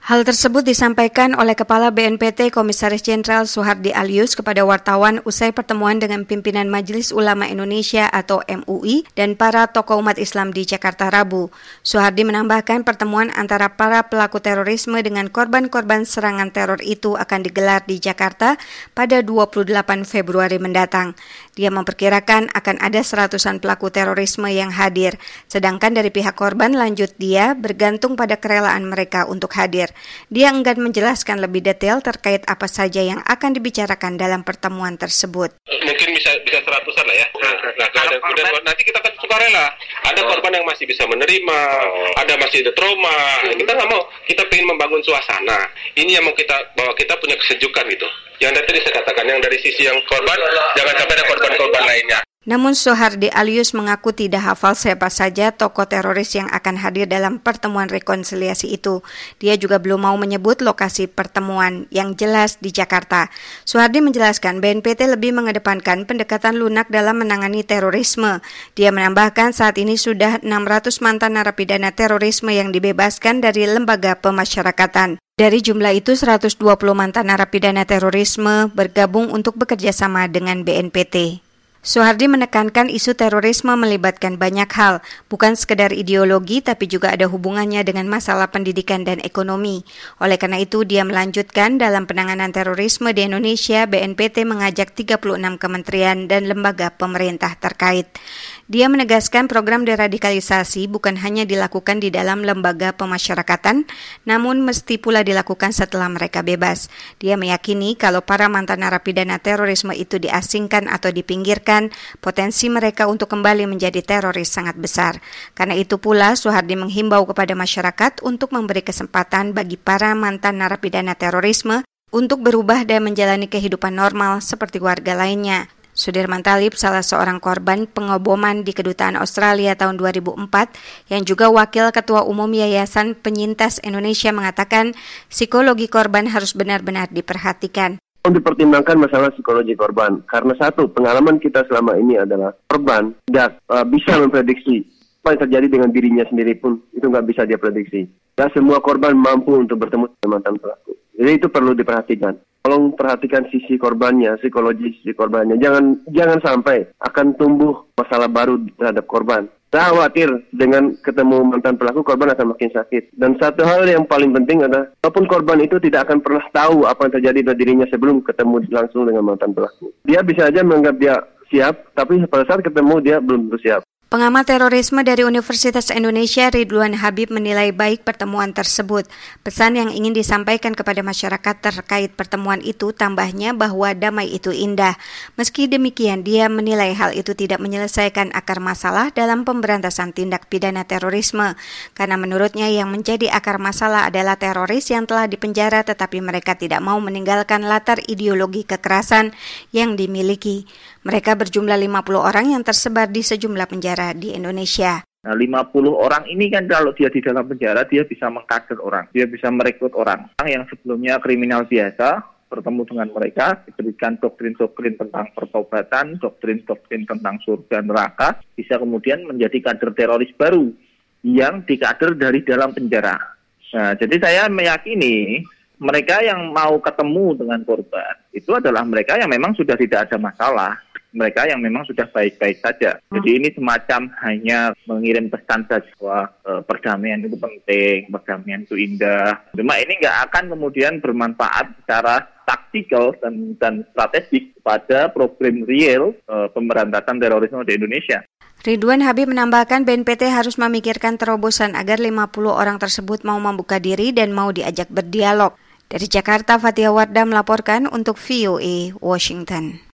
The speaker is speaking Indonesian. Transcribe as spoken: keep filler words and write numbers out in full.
Hal tersebut disampaikan oleh Kepala B N P T Komisaris Jenderal Soehardi Alyus kepada wartawan usai pertemuan dengan pimpinan Majelis Ulama Indonesia atau M U I dan para tokoh umat Islam di Jakarta Rabu. Soehardi menambahkan pertemuan antara para pelaku terorisme dengan korban-korban serangan teror itu akan digelar di Jakarta pada dua puluh delapan Februari mendatang. Dia memperkirakan akan ada seratusan pelaku terorisme yang hadir, sedangkan dari pihak korban lanjut dia bergantung pada kerelaan mereka untuk hadir. Dia enggan menjelaskan lebih detail terkait apa saja yang akan dibicarakan dalam pertemuan tersebut. Mungkin bisa bisa seratusan lah ya. Nah, nah kalau ada, nanti kita akan sukarela. Ada oh. korban yang masih bisa menerima, oh. ada masih ada trauma. Hmm. Kita nggak mau. Kita ingin membangun suasana. Ini yang mau kita bahwa kita punya kesejukan gitu. Yang tadi saya katakan, yang dari sisi yang korban, jangan sampai ada korban-korban lainnya. Namun Soehardi Alyus mengaku tidak hafal siapa saja tokoh teroris yang akan hadir dalam pertemuan rekonsiliasi itu. Dia juga belum mau menyebut lokasi pertemuan yang jelas di Jakarta. Soehardi menjelaskan B N P T lebih mengedepankan pendekatan lunak dalam menangani terorisme. Dia menambahkan saat ini sudah enam ratus mantan narapidana terorisme yang dibebaskan dari lembaga pemasyarakatan. Dari jumlah itu, seratus dua puluh mantan narapidana terorisme bergabung untuk bekerja sama dengan B N P T. Soehardi menekankan isu terorisme melibatkan banyak hal, bukan sekedar ideologi tapi juga ada hubungannya dengan masalah pendidikan dan ekonomi. Oleh karena itu, dia melanjutkan dalam penanganan terorisme di Indonesia, B N P T mengajak tiga puluh enam kementerian dan lembaga pemerintah terkait. Dia menegaskan program deradikalisasi bukan hanya dilakukan di dalam lembaga pemasyarakatan, namun mesti pula dilakukan setelah mereka bebas. Dia meyakini kalau para mantan narapidana terorisme itu diasingkan atau dipinggirkan, potensi mereka untuk kembali menjadi teroris sangat besar. Karena itu pula, Soehardi menghimbau kepada masyarakat untuk memberi kesempatan bagi para mantan narapidana terorisme untuk berubah dan menjalani kehidupan normal seperti warga lainnya. Sudirman Talib, salah seorang korban pengoboman di Kedutaan Australia tahun dua ribu empat, yang juga Wakil Ketua Umum Yayasan Penyintas Indonesia mengatakan psikologi korban harus benar-benar diperhatikan. Dipertimbangkan masalah psikologi korban, karena satu, pengalaman kita selama ini adalah korban tidak uh, bisa memprediksi apa yang terjadi dengan dirinya sendiri pun, itu nggak bisa dia prediksi. Tidak semua korban mampu untuk bertemu dengan mantan pelaku. Jadi itu perlu diperhatikan. Tolong perhatikan sisi korbannya, psikologis sisi korbannya. Jangan jangan sampai akan tumbuh masalah baru terhadap korban. Saya khawatir dengan ketemu mantan pelaku, korban akan makin sakit. Dan satu hal yang paling penting adalah, walaupun korban itu tidak akan pernah tahu apa yang terjadi pada dirinya sebelum ketemu langsung dengan mantan pelaku. Dia bisa aja menganggap dia siap, tapi pada saat ketemu dia belum tentu siap. Pengamat terorisme dari Universitas Indonesia Ridwan Habib menilai baik pertemuan tersebut. Pesan yang ingin disampaikan kepada masyarakat terkait pertemuan itu tambahnya bahwa damai itu indah. Meski demikian, dia menilai hal itu tidak menyelesaikan akar masalah dalam pemberantasan tindak pidana terorisme. Karena menurutnya yang menjadi akar masalah adalah teroris yang telah dipenjara tetapi mereka tidak mau meninggalkan latar ideologi kekerasan yang dimiliki. Mereka berjumlah lima puluh orang yang tersebar di sejumlah penjara di Indonesia. Nah, lima puluh orang ini kan kalau dia di dalam penjara, dia bisa mengkader orang, dia bisa merekrut orang. Orang yang sebelumnya kriminal biasa, bertemu dengan mereka, diberikan doktrin-doktrin tentang pertobatan, doktrin-doktrin tentang surga neraka, bisa kemudian menjadi kader teroris baru yang dikader dari dalam penjara. Nah, jadi saya meyakini mereka yang mau ketemu dengan korban, itu adalah mereka yang memang sudah tidak ada masalah. Mereka yang memang sudah baik-baik saja. Jadi ini semacam hanya mengirim pesan saja bahwa e, perdamaian itu penting, perdamaian itu indah. Cuma ini nggak akan kemudian bermanfaat secara taktikal dan, dan strategik pada problem real e, pemberantasan terorisme di Indonesia. Ridwan Habib menambahkan B N P T harus memikirkan terobosan agar lima puluh orang tersebut mau membuka diri dan mau diajak berdialog. Dari Jakarta, Fathia Wardah melaporkan untuk V O A Washington.